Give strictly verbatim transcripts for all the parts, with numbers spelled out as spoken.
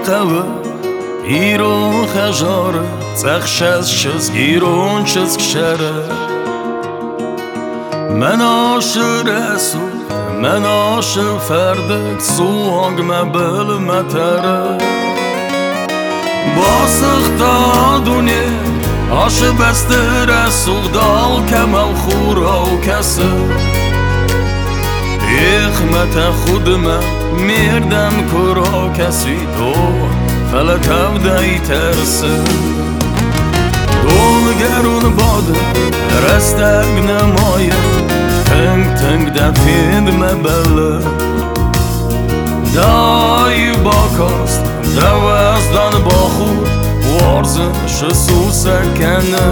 خبر ایرون خجاره تخشز شز ایرون چز کشره من عاشق رسول من عاشق فردک سوانگ مبل متره با سختا دنیا عاشق بست رسول دال کمال خورا و کسه اخمت خود من میردم کرا کسی تو فلک ابدهی ترسه دولگرون باده رستگ نمایه تنگ تنگ دفید مبله دای باکاست دوازدان با خود وارزش سوسکنه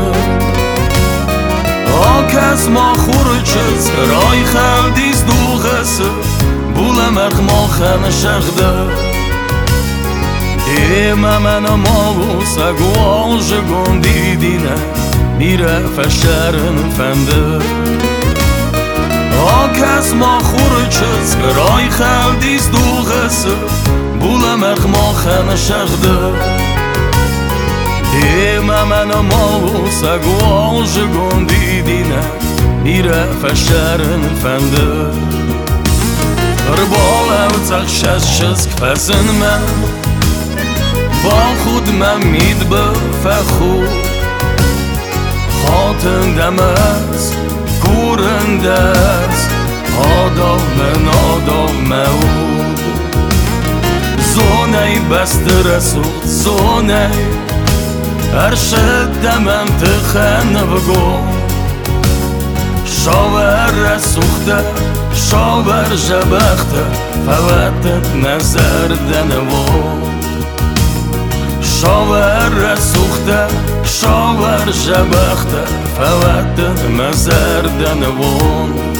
آکس ما خورچز رای خلدیز دو غسه بولمق ما خن شخده ایمه من ماوس اگو آنج گندی دینه میره فشرن فنده آکس ما خورچز رای خلدیز دو غسه بولمق ما خن شخده ایمه من ماوس اگو آنج گندی دینه میره فشرن فنده ربالم تخشش شز کفزن من با خود من مید به فخور خاطندم از گورنده از آدم من آدم مود زونه بست رسول زونه ارشد من تخن بگو شاور رسوخته شاور جبخته فوتت نظر دنوود شاور رسوخته شاور جبخته فوتت نظر دنوود